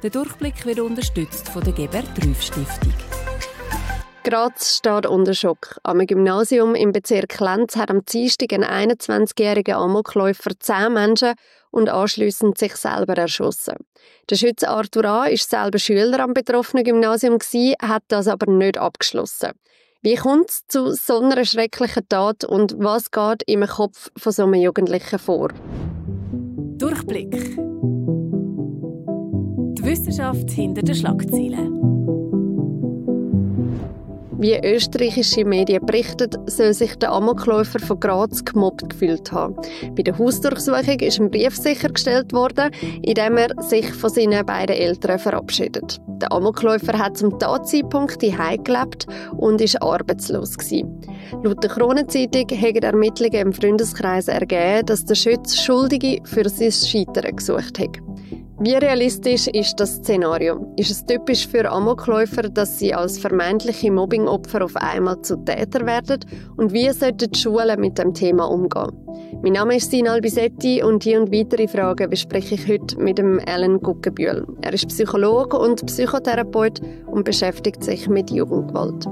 Der Durchblick wird unterstützt von der Gebert-Trüff-Stiftung. Graz steht unter Schock. Am Gymnasium im Bezirk Lenz hat am Dienstag ein 21-jähriger Amokläufer 10 Menschen und anschliessend sich selber erschossen. Der Schütze Arthur A. war selber Schüler am betroffenen Gymnasium, hat das aber nicht abgeschlossen. Wie kommt es zu so einer schrecklichen Tat und was geht im Kopf von so einem Jugendlichen vor? Durchblick. Die Wissenschaft hinter den Schlagzeilen. Wie österreichische Medien berichten, soll sich der Amokläufer von Graz gemobbt gefühlt haben. Bei der Hausdurchsuchung ist ein Brief sichergestellt worden, in dem er sich von seinen beiden Eltern verabschiedet. Der Amokläufer hat zum Tatzeitpunkt daheim gelebt und war arbeitslos gewesen. Laut der Kronenzeitung haben Ermittlungen im Freundeskreis ergeben, dass der Schütze Schuldige für sein Scheitern gesucht hat. Wie realistisch ist das Szenario? Ist es typisch für Amokläufer, dass sie als vermeintliche Mobbingopfer auf einmal zu Tätern werden? Und wie sollten die Schulen mit dem Thema umgehen? Mein Name ist Sina Albisetti und diese und weitere Fragen bespreche ich heute mit dem Alan Guggenbühl. Er ist Psychologe und Psychotherapeut und beschäftigt sich mit Jugendgewalt.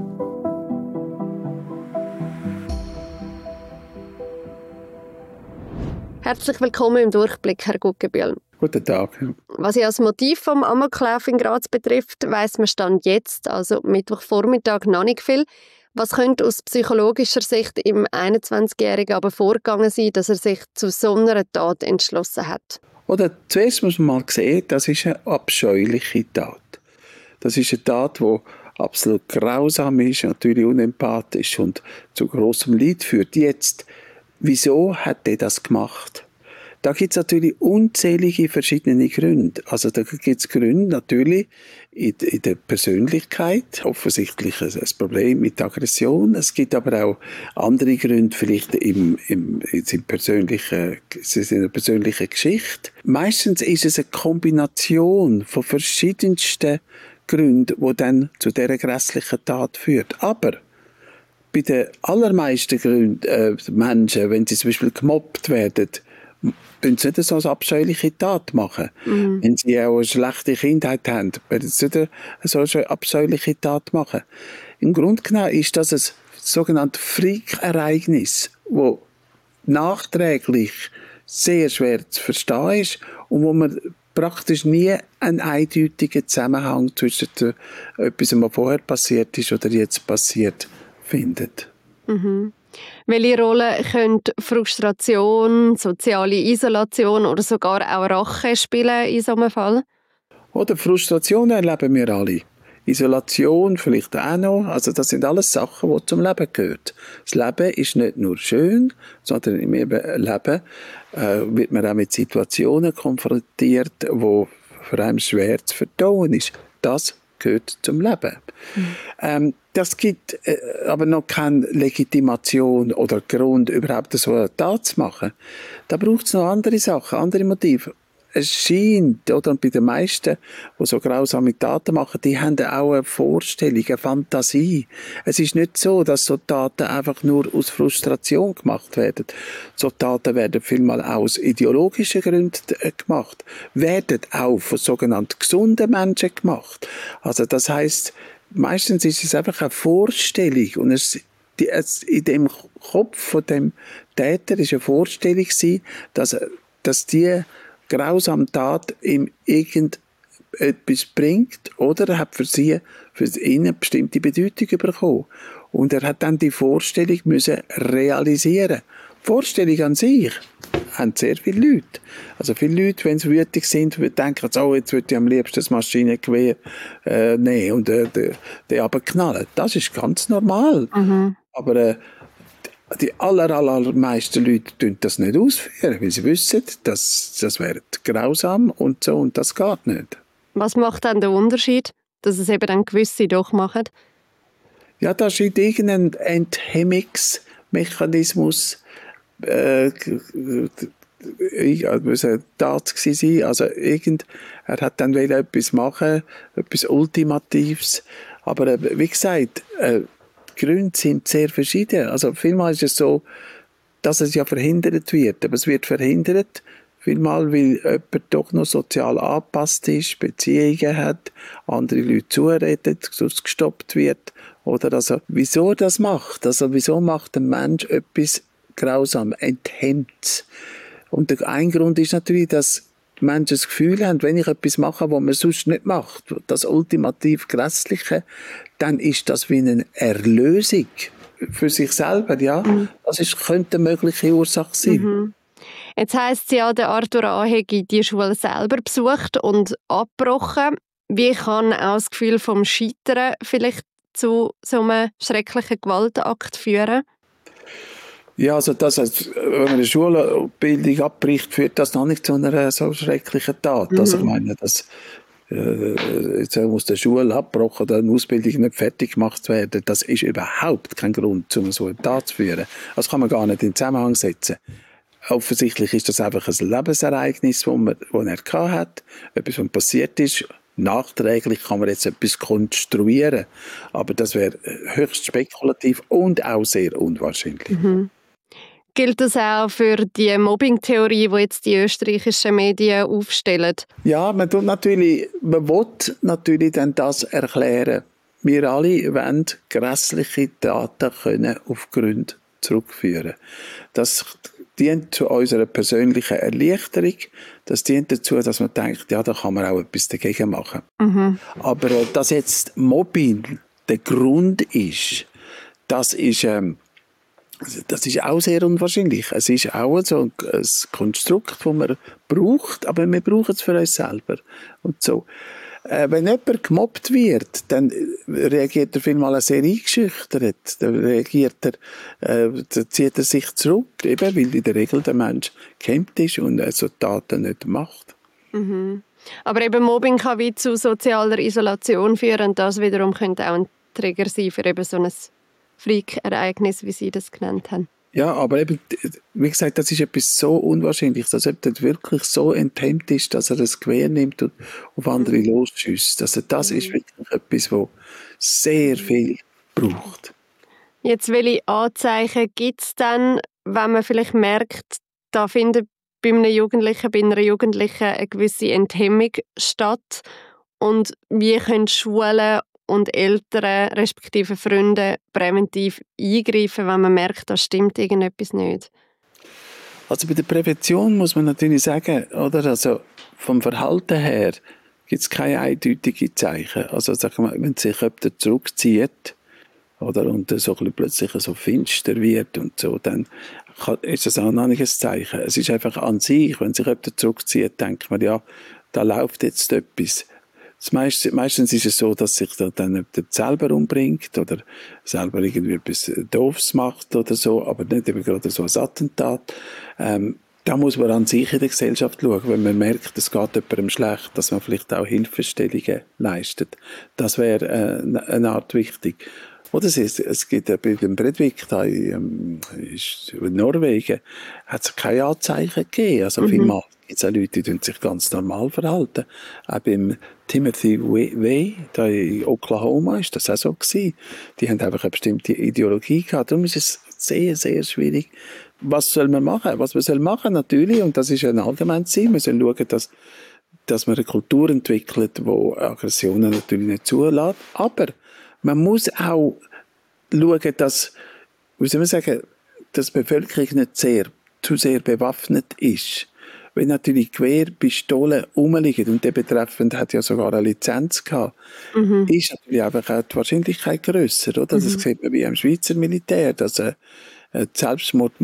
Herzlich willkommen im Durchblick, Herr Guggenbühl. Guten Tag. Was ja das Motiv vom Amoklauf in Graz betrifft, weiss man Stand jetzt, also Mittwochvormittag, noch nicht viel. Was könnte aus psychologischer Sicht im 21-Jährigen aber vorgegangen sein, dass er sich zu so einer Tat entschlossen hat? Oder zuerst muss man mal sehen, das ist eine abscheuliche Tat. Das ist eine Tat, die absolut grausam ist, natürlich unempathisch und zu grossem Leid führt. Jetzt, wieso hat er das gemacht? Da gibt es natürlich unzählige verschiedene Gründe. Also da gibt es Gründe natürlich in der Persönlichkeit, offensichtlich ein Problem mit Aggression. Es gibt aber auch andere Gründe, vielleicht in der persönlichen Geschichte. Meistens ist es eine Kombination von verschiedensten Gründen, die dann zu dieser grässlichen Tat führt. Aber bei den allermeisten Menschen, wenn sie zum Beispiel gemobbt werden, können sie nicht so eine abscheuliche Tat machen. Wenn sie auch eine schlechte Kindheit haben, werden sie nicht so eine abscheuliche Tat machen. Im Grunde genommen ist das ein sogenanntes Freak-Ereignis, das nachträglich sehr schwer zu verstehen ist und wo man praktisch nie einen eindeutigen Zusammenhang zwischen etwas, was vorher passiert ist oder jetzt passiert, findet. Welche Rolle könnte Frustration, soziale Isolation oder sogar auch Rache spielen in so einem Fall? Oder Frustration erleben wir alle. Isolation vielleicht auch noch. Also das sind alles Sachen, die zum Leben gehören. Das Leben ist nicht nur schön, sondern im Leben wird man auch mit Situationen konfrontiert, wo für einen schwer zu verdauen ist. Das gehört zum Leben. Das gibt aber noch keine Legitimation oder Grund, überhaupt so eine Tat zu machen. Da braucht es noch andere Sachen, andere Motive. Es scheint, oder bei den meisten, die so grausame Taten machen, die haben auch eine Vorstellung, eine Fantasie. Es ist nicht so, dass so Taten einfach nur aus Frustration gemacht werden. So Taten werden vielmal auch aus ideologischen Gründen gemacht, werden auch von sogenannten gesunden Menschen gemacht. Also das heisst, meistens ist es einfach eine Vorstellung und in dem Kopf von dem Täter ist eine Vorstellung gewesen, dass die grausame Tat ihm irgendetwas bringt oder er hat für ihn eine bestimmte Bedeutung bekommen. Und er hat dann die Vorstellung müssen realisieren. Die Vorstellung an sich haben sehr viele Leute. Also viele Leute, wenn sie wütig sind, denken, oh, jetzt würde ich am liebsten das Maschinengewehr nehmen und den runterknallen. Das ist ganz normal. Aber die allermeisten Leute tun das nicht ausführen, weil sie wissen, das wäre grausam und so, und das geht nicht. Was macht dann der Unterschied, dass es eben dann gewisse doch machen? Ja, da scheint irgendein Enthemmungsmechanismus eine Tat sein. Also er hat dann etwas machen, etwas Ultimatives. Aber wie gesagt, die Gründe sind sehr verschieden. Also vielmal ist es so, dass es ja verhindert wird. Aber es wird verhindert, Vielmal, weil jemand doch noch sozial angepasst ist, Beziehungen hat, andere Leute zuredet, sonst gestoppt wird. Oder also, wieso das macht? Also, wieso macht ein Mensch etwas grausam, enthemmt? Und ein Grund ist natürlich, dass die Menschen das Gefühl haben, wenn ich etwas mache, was man sonst nicht macht, das ultimativ Grässliche, dann ist das wie eine Erlösung für sich selber, ja. Könnte eine mögliche Ursache sein. Jetzt heisst es ja, der Arthur A. hätte die Schule selber besucht und abgebrochen. Wie kann auch das Gefühl vom Scheitern vielleicht zu so einem schrecklichen Gewaltakt führen? Ja, also wenn man eine Schulbildung abbricht, führt das noch nicht zu einer so schrecklichen Tat. Also ich meine, dass jetzt muss der Schule abgebrochen oder eine Ausbildung nicht fertig gemacht werden, das ist überhaupt kein Grund, um so eine Tat zu führen. Das kann man gar nicht in Zusammenhang setzen. Offensichtlich ist das einfach ein Lebensereignis, das er hatte, etwas, was passiert ist. Nachträglich kann man jetzt etwas konstruieren, aber das wäre höchst spekulativ und auch sehr unwahrscheinlich. Gilt das auch für die Mobbing-Theorie, die jetzt die österreichischen Medien aufstellen? Ja, man will natürlich dann das erklären. Wir alle wollen grässliche Taten können auf Gründe zurückführen. Das dient zu unserer persönlichen Erleichterung. Das dient dazu, dass man denkt, ja, da kann man auch etwas dagegen machen. Aber dass jetzt Mobbing der Grund ist, das ist auch sehr unwahrscheinlich. Es ist auch so ein Konstrukt, das man braucht, aber wir brauchen es für uns selber. Und so. Wenn jemand gemobbt wird, dann reagiert er vielmal sehr eingeschüchtert. Dann zieht er sich zurück, eben weil in der Regel der Mensch gehemmt ist und so Taten nicht macht. Aber eben Mobbing kann wie zu sozialer Isolation führen und das wiederum könnte auch ein Trigger sein für eben so ein Freak-Ereignis, wie Sie das genannt haben. Ja, aber eben, wie gesagt, das ist etwas so Unwahrscheinliches, dass jemand wirklich so enthemmt ist, dass er das Gewehr nimmt und auf andere losschießt. Also das ist wirklich etwas, was sehr viel braucht. Jetzt, welche Anzeichen gibt es dann, wenn man vielleicht merkt, da findet bei einer Jugendlichen eine gewisse Enthemmung statt? Und wie können Schulen und Eltern, respektive Freunde, präventiv eingreifen, wenn man merkt, da stimmt irgendetwas nicht? Also bei der Prävention muss man natürlich sagen, oder? Also vom Verhalten her gibt es keine eindeutigen Zeichen. Also sagen wir, wenn sich jemand zurückzieht, oder, und so plötzlich so finster wird und so, dann ist das auch noch nicht ein Zeichen. Es ist einfach an sich, wenn sich jemand zurückzieht, denkt man, ja, da läuft jetzt etwas. Meistens ist es so, dass sich dann jemand selber umbringt oder selber irgendwie etwas Doofes macht oder so, aber nicht eben gerade so ein Attentat. Da muss man an sich in der Gesellschaft schauen, wenn man merkt, es geht jemandem schlecht, dass man vielleicht auch Hilfestellungen leistet. Das wäre eine Art wichtig. Oder es gibt bei dem Breivik da in Norwegen hat es keine Anzeichen gegeben. Also vielmal gibt es auch Leute, die sich ganz normal verhalten. Auch beim Timothy Way, da in Oklahoma, ist das auch so gewesen. Die haben einfach eine bestimmte Ideologie gehabt. Darum ist es sehr, sehr schwierig. Was soll man machen? Was man soll machen natürlich, und das ist ein allgemeines Ziel, man soll schauen, dass man eine Kultur entwickelt, die Aggressionen natürlich nicht zulässt. Aber man muss auch schauen, dass, wie soll man sagen, dass die Bevölkerung nicht zu sehr bewaffnet ist. Wenn natürlich Gewehr, Pistolen rumliegen, und der Betreffende hat ja sogar eine Lizenz gehabt, ist natürlich einfach auch die Wahrscheinlichkeit grösser, oder? Das sieht man wie im Schweizer Militär, dass Selbstmord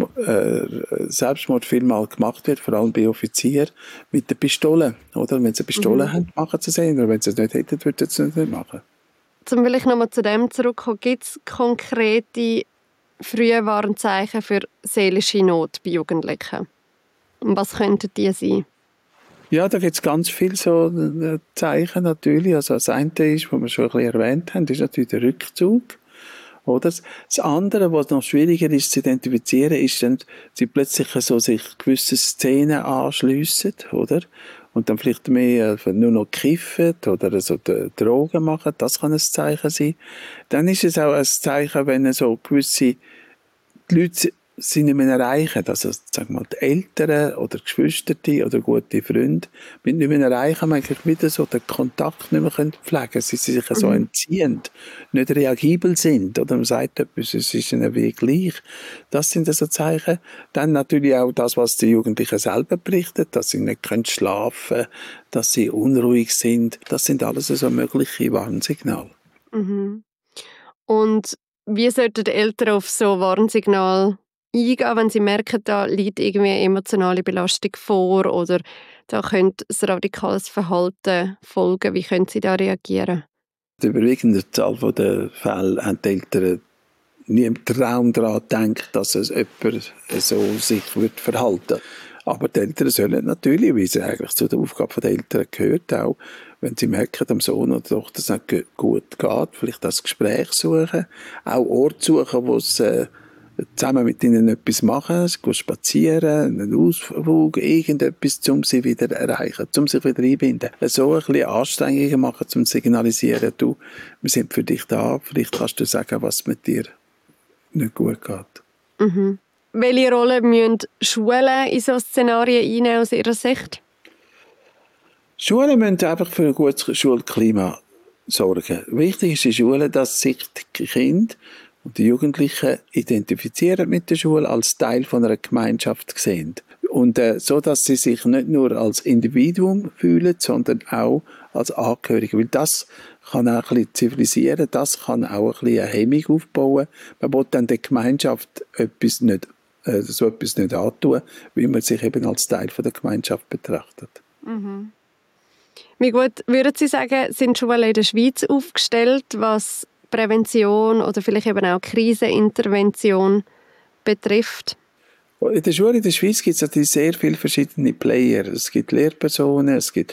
vielmal gemacht wird, vor allem bei Offizieren, mit der Pistole, oder? Wenn sie eine Pistole haben, machen sie es eher, oder wenn sie es nicht hätten, würden sie es nicht machen. Um vielleicht nochmal zu dem zurückzukommen, gibt es konkrete frühe Warnzeichen für seelische Not bei Jugendlichen? Und was könnten die sein? Ja, da gibt es ganz viele so Zeichen natürlich. Also das eine ist, was wir schon ein bisschen erwähnt haben, ist natürlich der Rückzug. Oder? Das andere, was noch schwieriger ist zu identifizieren, ist, wenn sie plötzlich so sich gewisse Szenen anschliessen, oder? Und dann vielleicht mehr nur noch kiffen oder so Drogen machen, das kann ein Zeichen sein. Dann ist es auch ein Zeichen, wenn so gewisse Leute sie nicht mehr erreichen. Also, sagen wir mal, die Eltern oder Geschwister oder gute Freunde mit nicht mehr erreichen, man eigentlich wieder so den Kontakt nicht mehr pflegen können. Sie sich so entziehen, nicht reagibel sind. Oder man sagt etwas, es ist ihnen wie gleich. Das sind so Zeichen. Dann natürlich auch das, was die Jugendlichen selber berichten, dass sie nicht schlafen können, dass sie unruhig sind. Das sind alles so mögliche Warnsignale. Mhm. Und wie sollten die Eltern auf so Warnsignale eingehen, wenn sie merken, da liegt irgendwie eine emotionale Belastung vor oder da könnte ein radikales Verhalten folgen? Wie können sie da reagieren? Die überwiegende Zahl der Fälle haben die Eltern nie im Traum daran gedacht, dass es jemand so sich verhalten wird. Aber die Eltern sollen natürlich, wie es eigentlich zu der Aufgabe der Eltern gehört, auch wenn sie merken, dem Sohn oder Tochter es nicht gut geht, vielleicht das Gespräch suchen, auch Orte suchen, wo sie zusammen mit ihnen etwas machen, spazieren, einen Ausflug, irgendetwas, um sie wieder erreichen, um sich wieder einbinden. So ein bisschen Anstrengungen machen, um zu signalisieren, du, wir sind für dich da, vielleicht kannst du sagen, was mit dir nicht gut geht. Mhm. Welche Rolle müssen Schulen in solche Szenarien einnehmen aus Ihrer Sicht? Schulen müssen einfach für ein gutes Schulklima sorgen. Wichtig ist in Schulen, dass sich die Kinder und die Jugendlichen identifizieren mit der Schule als Teil von einer Gemeinschaft sehen. Und so, dass sie sich nicht nur als Individuum fühlen, sondern auch als Angehörige. Weil das kann auch ein bisschen zivilisieren, das kann auch ein bisschen eine Hemmung aufbauen. Man will dann der Gemeinschaft so etwas nicht antun, weil man sich eben als Teil von der Gemeinschaft betrachtet. Mhm. Wie gut, würden Sie sagen, sind Schulen in der Schweiz aufgestellt, was Prävention oder vielleicht eben auch Krisenintervention betrifft? In der Schule in der Schweiz gibt es natürlich sehr viele verschiedene Player. Es gibt Lehrpersonen, es gibt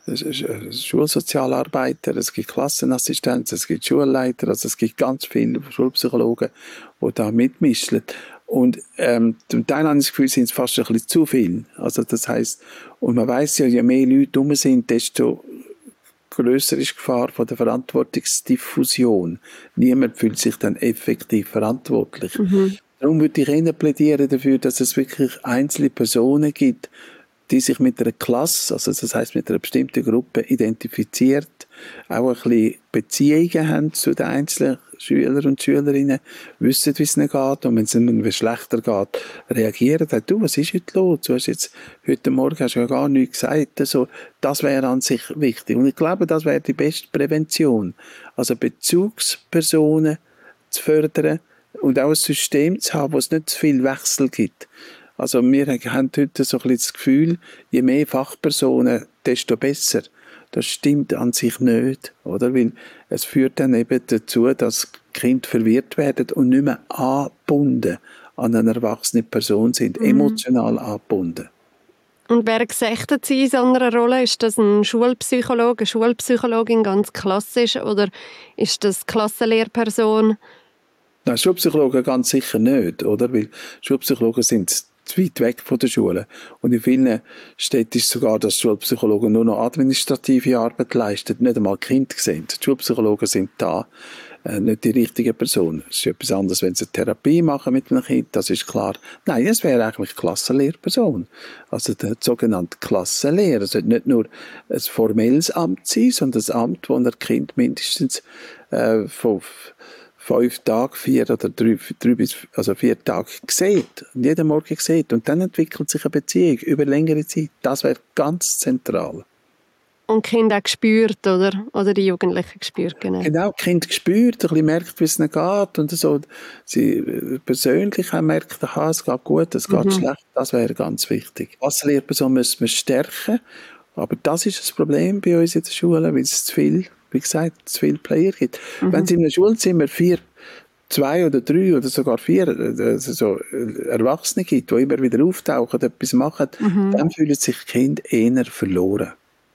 Schulsozialarbeiter, es gibt Klassenassistenzen, es gibt Schulleiter, also es gibt ganz viele Schulpsychologen, die da mitmischen. Und zum Teil habe ich das Gefühl, sind es fast ein bisschen zu viel. Also das heisst, und man weiss ja, je mehr Leute rum sind, desto grösser ist die Gefahr von der Verantwortungsdiffusion. Niemand fühlt sich dann effektiv verantwortlich. Mhm. Darum würde ich eher plädieren dafür, dass es wirklich einzelne Personen gibt, die sich mit einer Klasse, also das heisst mit einer bestimmten Gruppe identifiziert, auch ein bisschen Beziehungen haben zu den einzelnen Schülern und Schülerinnen, wissen, wie es ihnen geht, und wenn es ihnen schlechter geht, reagieren, dann, du, was ist heute los? Du hast jetzt, heute Morgen hast du ja gar nichts gesagt. Also, das wäre an sich wichtig. Und ich glaube, das wäre die beste Prävention. Also Bezugspersonen zu fördern und auch ein System zu haben, wo es nicht zu viel Wechsel gibt. Also wir haben heute so ein bisschen das Gefühl, je mehr Fachpersonen, desto besser. Das stimmt an sich nicht, oder? Weil es führt dann eben dazu, dass Kinder verwirrt werden und nicht mehr angebunden an eine erwachsene Person sind, emotional angebunden. Und wer gesächtet Sie in so einer Rolle? Ist das ein Schulpsychologe, eine Schulpsychologin ganz klassisch, oder ist das Klassenlehrperson? Nein, Schulpsychologen ganz sicher nicht, oder? Weil Schulpsychologen sind zu weit weg von der Schule. Und in vielen Städten ist sogar, dass Schulpsychologen nur noch administrative Arbeit leisten, nicht einmal Kinder sehen. Die Schulpsychologen sind da, nicht die richtige Person. Es ist etwas anderes, wenn sie eine Therapie machen mit einem Kind, das ist klar. Nein, es wäre eigentlich Klassenlehrperson. Also der sogenannte Klassenlehrer. Es sollte nicht nur ein formelles Amt sein, sondern ein Amt, wo ein Kind mindestens von 5 Tage, 4 oder 3 bis 4 Tage sieht, und jeden Morgen sieht, und dann entwickelt sich eine Beziehung über längere Zeit. Das wäre ganz zentral. Und die Kinder auch gespürt, oder die Jugendlichen gespürt, genau. Genau, die Kinder gespürt, ein bisschen merkt, wie es ihnen geht, und so, sie persönlich auch merkt, es geht gut, es geht schlecht, das wäre ganz wichtig. Als Lehrperson müssen wir stärken, aber das ist das Problem bei uns in der Schule, weil es zu viel, wie gesagt, zu viele Player gibt. Wenn es in einem Schulzimmer 2 oder 3 oder sogar 4 so Erwachsene gibt, die immer wieder auftauchen, etwas machen, dann fühlen sich die Kinder eher verloren.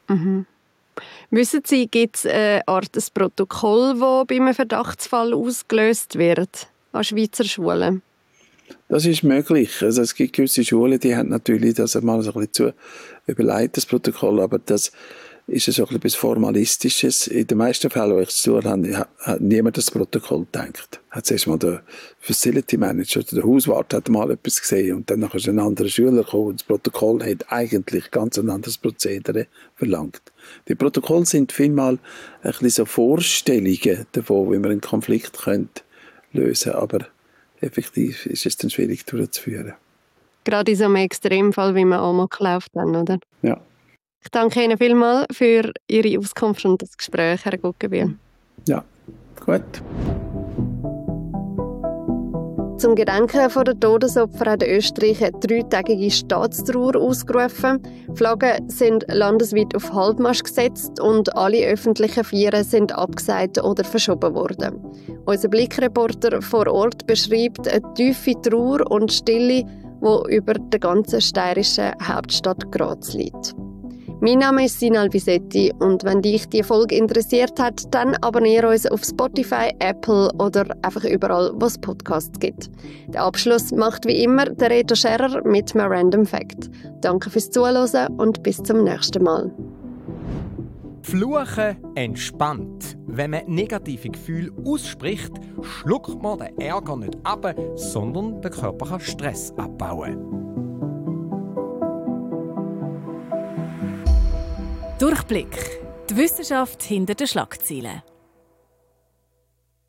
Wissen Sie, gibt es eine Art ein Protokoll, das bei einem Verdachtsfall ausgelöst wird an Schweizer Schulen? Das ist möglich. Also es gibt gewisse Schulen, die haben natürlich das einmal so ein bisschen zu überlegt, das Protokoll, aber das ist es auch etwas Formalistisches. In den meisten Fällen, wo ich es tue, hat niemand das Protokoll gedacht. Hat zuerst mal der Facility Manager oder der Hauswart hat mal etwas gesehen und dann ist ein anderer Schüler gekommen und das Protokoll hat eigentlich ganz ein anderes Prozedere verlangt. Die Protokolle sind vielmal ein bisschen so Vorstellungen davon, wie man einen Konflikt lösen könnte, aber effektiv ist es dann schwierig durchzuführen. Gerade in so einem Extremfall, wie man Amok läuft, dann, oder? Ja. Ich danke Ihnen vielmals für Ihre Auskunft und das Gespräch, Herr Guggenbühl. Ja, gut. Zum Gedenken der Todesopfer hat Österreich eine 3-tägige Staatstrauer ausgerufen. Flaggen sind landesweit auf Halbmast gesetzt und alle öffentlichen Feiern sind abgesagt oder verschoben worden. Unser Blickreporter vor Ort beschreibt eine tiefe Trauer und Stille, die über der ganzen steirischen Hauptstadt Graz liegt. Mein Name ist Sinal Bisetti und wenn dich die Folge interessiert hat, dann abonniere uns auf Spotify, Apple oder einfach überall, wo es Podcasts gibt. Den Abschluss macht wie immer der Reto Scherer mit einem Random Fact. Danke fürs Zuhören und bis zum nächsten Mal. Fluchen entspannt. Wenn man negative Gefühle ausspricht, schluckt man den Ärger nicht ab, sondern der Körper kann Stress abbauen. Durchblick. Die Wissenschaft hinter den Schlagzeilen.